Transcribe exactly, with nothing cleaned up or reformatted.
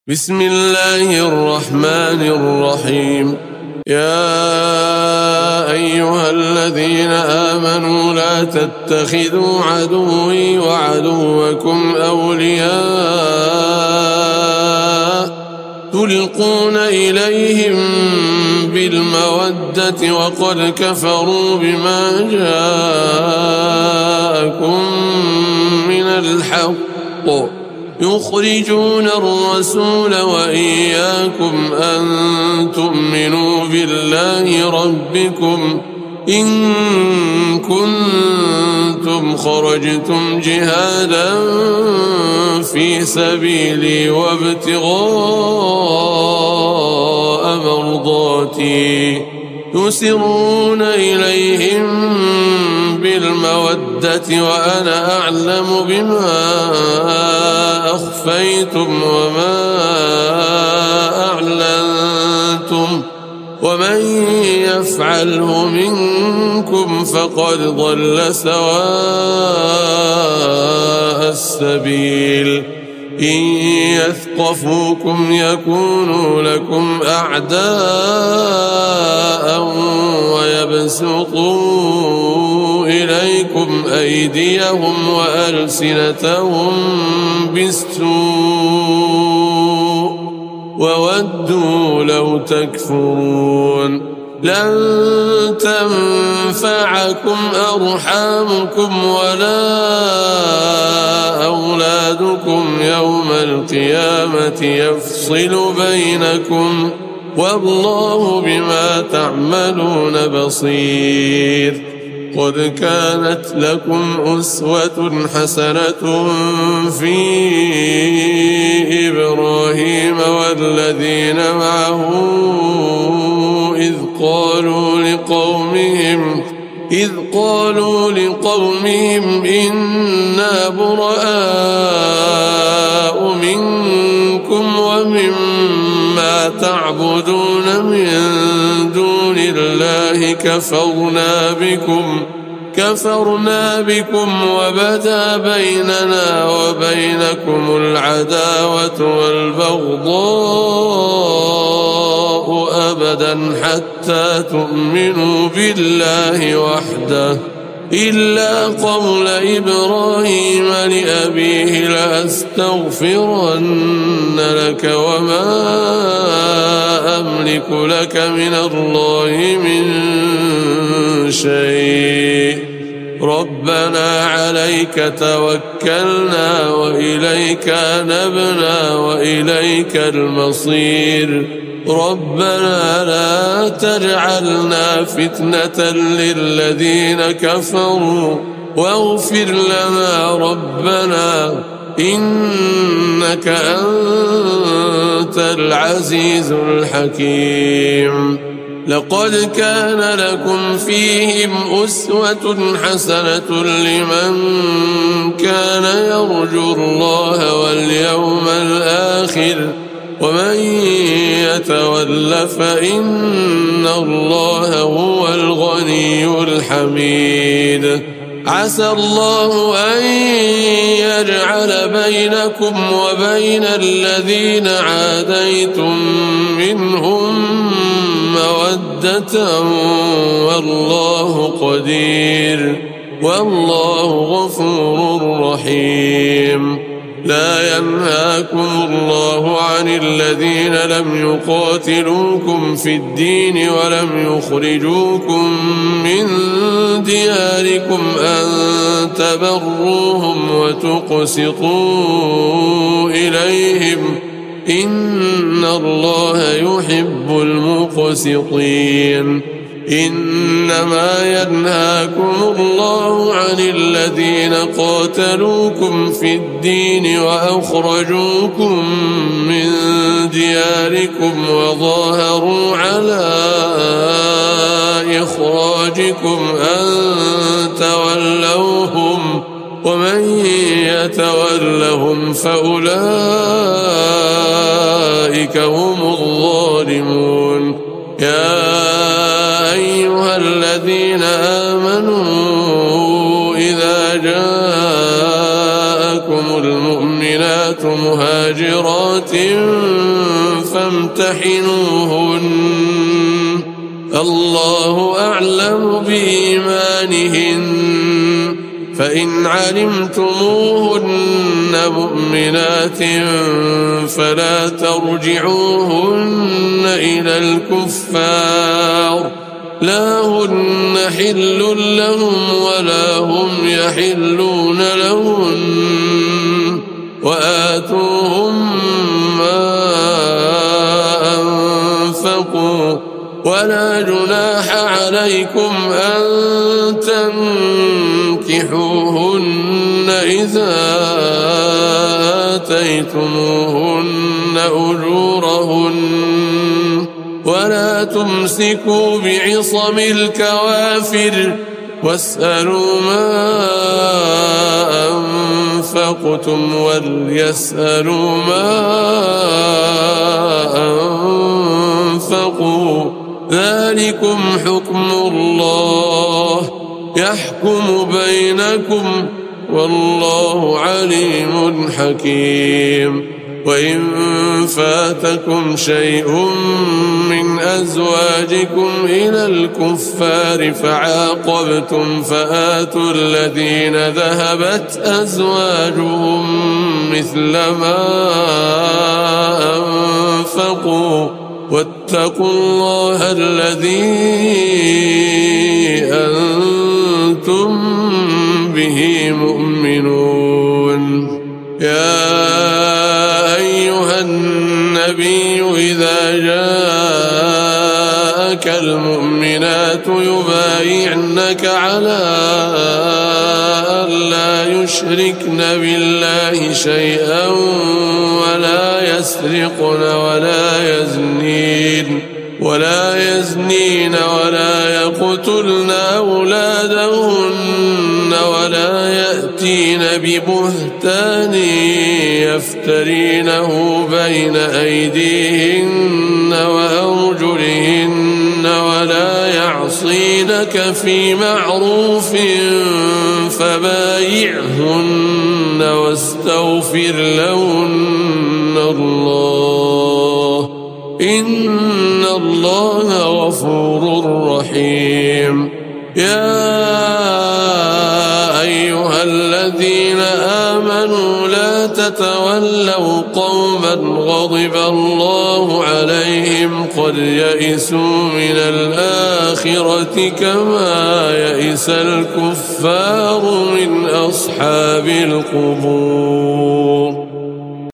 بسم الله الرحمن الرحيم. يا أيها الذين آمنوا لا تتخذوا عدوي وعدوكم أولياء تلقون إليهم بالمودة وقد كفروا بما جاءكم من الحق يخرجون الرسول وإياكم أن تؤمنوا بالله ربكم إن كنتم خرجتم جهادا في سبيلي وابتغاء مرضاتي يسرون إليهم بالمودة وأنا أعلم بما أخفيتم وما أعلنتم ومن يفعله منكم فقد ضل سواء السبيل. إن يثقفوكم يكونوا لكم أعداء ويبسطوا إليكم أيديهم وألسنتهم بالسوء وودوا لو تكفرون. لن تنفعكم أرحامكم ولا أولادكم يوم القيامة يفصل بينكم والله بما تعملون بصير. قد كانت لكم أسوة حسنة في إبراهيم والذين معه إذ قالوا لقومهم إذ قالوا لقومهم إنا براء منكم ومما تعبدون من دون الله كفرنا بكم كفرنا بكم وبدا بيننا وبينكم العداوة والبغضاء أبدا حتى تؤمنوا بالله وحده إلا قول إبراهيم لأبيه لأستغفرن لك وما أملك لك من الله من شيء ربنا عليك توكلنا وإليك أنبنا وإليك المصير ربنا لا تجعلنا فتنة للذين كفروا واغفر لنا ربنا إنك أنت العزيز الحكيم. لقد كان لكم فيهم أسوة حسنة لمن كان يرجو الله واليوم الآخر ومن يتول فإن الله هو الغني الحميد. عسى الله أن يجعل بينكم وبين الذين عاديتم منهم مودة والله قدير والله غفور رحيم. لا ينهاكم الله عن الذين لم يقاتلوكم في الدين ولم يخرجوكم من دياركم أن تبروهم وتقسطوا إليهم إن الله يحب المقسطين. إنما ينهاكم الله عن الذين قاتلوكم في الدين وأخرجوكم من دياركم وظاهروا على إخراجكم أن تولوهم ومن يتولهم فأولئك هم الظالمون. يا أيها الذين آمنوا إذا جاءكم المؤمنات المؤمنات مهاجرات فامتحنوهن الله أعلم بإيمانهن فإن علمتموهن مؤمنات فلا ترجعوهن إلى الكفار لا هن حل لهم ولا هم يحلون لهن وآتوهم ما أنفقوا ولا جناح عليكم أن تنكحوهن إذا آتيتموهن أجورهن ولا تمسكوا بعصم الكوافر واسألوا ما أنفقتم وليسألوا ما أنفقوا ذلكم حكم الله يحكم بينكم والله عليم حكيم وإن فاتكم شيء من أزواجكم إلى الكفار فعاقبتم فآتوا الذين ذهبت أزواجهم مثل ما أنفقوا واتقوا الله الذي أنتم به مؤمنون يا أيها النبي إذا جاءك المؤمنات يبايعنك على أن لا يشركن بالله شيئا ولا يسرقن ولا يزنين ولا يزنين ولا يقتلن أولادهن ولا يأتين ببهتان يفترينه بين أيديهن وأرجلهن ولا يعصينك في معروف فبايعهن واستغفر لهن الله إن الله غفور رحيم يا أيها الذين آمنوا لا تتولوا قوما غضب الله عليهم قد يئسوا من الآخرة كما يئس الكفار من أصحاب القبور